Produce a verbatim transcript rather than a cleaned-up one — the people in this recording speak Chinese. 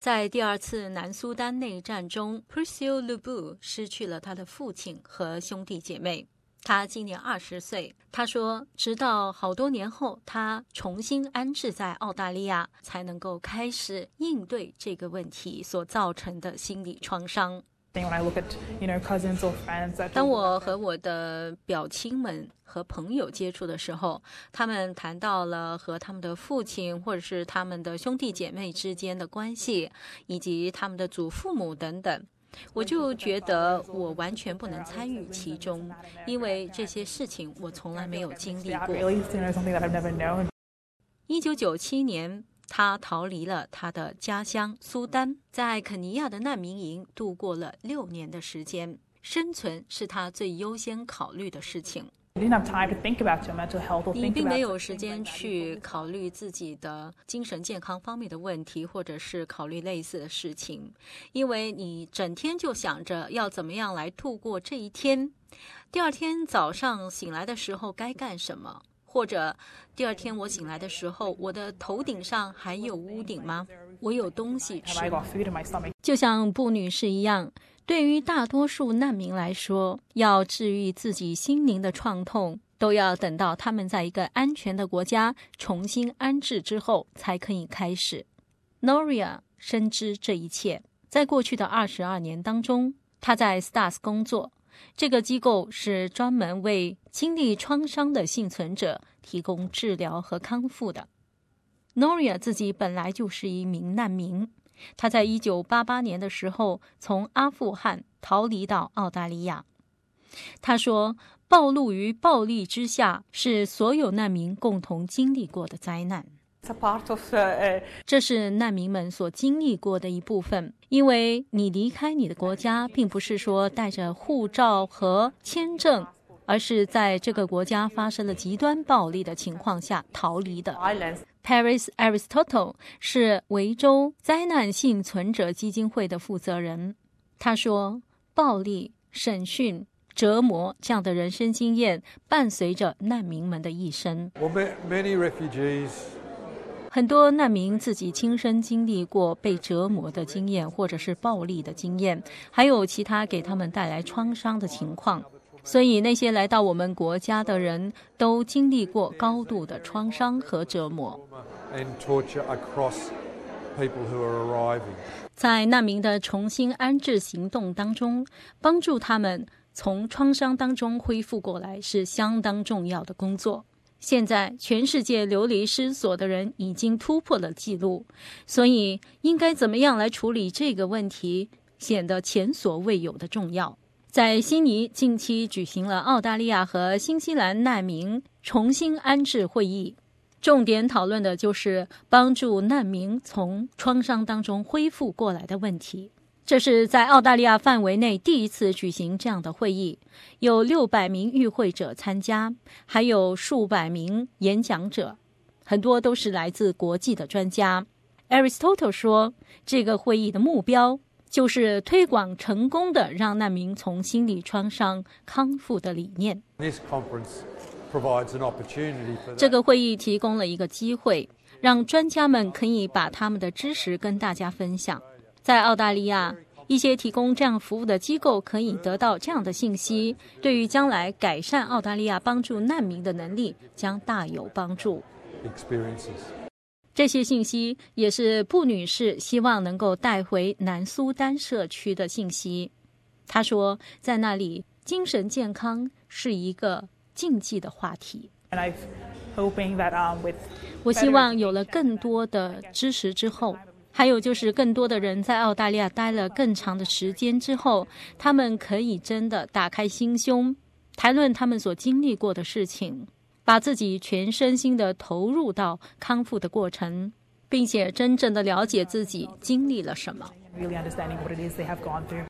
在第二次南苏丹内战中 Persil Lubu 失去了他的父亲和兄弟姐妹。他今年二十岁，他说直到好多年后他重新安置在澳大利亚，才能够开始应对这个问题所造成的心理创伤。当我和我的表亲们和朋友接触的时候，他们谈到了和他们的父亲或者是他们的兄弟姐妹之间的关系，以及他们的祖父母等等，我就觉得我完全不能参与其中，因为这些事情我从来没有经历过。一九九七年他逃离了他的家乡苏丹，在肯尼亚的难民营度过了六年的时间。生存是他最优先考虑的事情。你并没有时间去考虑自己的精神健康方面的问题，或者是考虑类似的事情，因为你整天就想着要怎么样来度过这一天。第二天早上醒来的时候该干什么？或者第二天我醒来的时候，我的头顶上还有屋顶吗？我有东西吃吗？就像布女士一样，对于大多数难民来说，要治愈自己心灵的创痛，都要等到他们在一个安全的国家重新安置之后才可以开始。 Noria 深知这一切。在过去的二十二年当中，她在 S T A S 工作，这个机构是专门为经历创伤的幸存者提供治疗和康复的。 Noria 自己本来就是一名难民，他在一九八八年的时候从阿富汗逃离到澳大利亚。他说，暴露于暴力之下是所有难民共同经历过的灾难。这是难民们所经历过的一部分，因为你离开你的国家，并不是说带着护照和签证，而是在这个国家发生了极端暴力的情况下逃离的。Paris Aristotle 是维州灾难幸存者基金会的负责人。他说，暴力、审讯、折磨这样的人生经验伴随着难民们的一生。很多难民自己亲身经历过被折磨的经验，或者是暴力的经验，还有其他给他们带来创伤的情况。所以那些来到我们国家的人都经历过高度的创伤和折磨。在难民的重新安置行动当中，帮助他们从创伤当中恢复过来是相当重要的工作。现在全世界流离失所的人已经突破了记录，所以应该怎么样来处理这个问题显得前所未有的重要。在悉尼近期举行了澳大利亚和新西兰难民重新安置会议，重点讨论的就是帮助难民从创伤当中恢复过来的问题。这是在澳大利亚范围内第一次举行这样的会议，有六百名与会者参加，还有数百名演讲者，很多都是来自国际的专家。 Aristotle 说，这个会议的目标就是推广成功的让难民从心理创伤康复的理念。这个会议提供了一个机会，让专家们可以把他们的知识跟大家分享。在澳大利亚，一些提供这样服务的机构可以得到这样的信息，对于将来改善澳大利亚帮助难民的能力将大有帮助。这些信息也是布女士希望能够带回南苏丹社区的信息。她说，在那里精神健康是一个禁忌的话题。我希望有了更多的知识之后，还有就是更多的人在澳大利亚待了更长的时间之后，他们可以真的打开心胸，谈论他们所经历过的事情，把自己全身心的投入到康复的过程，并且真正的了解自己经历了什么。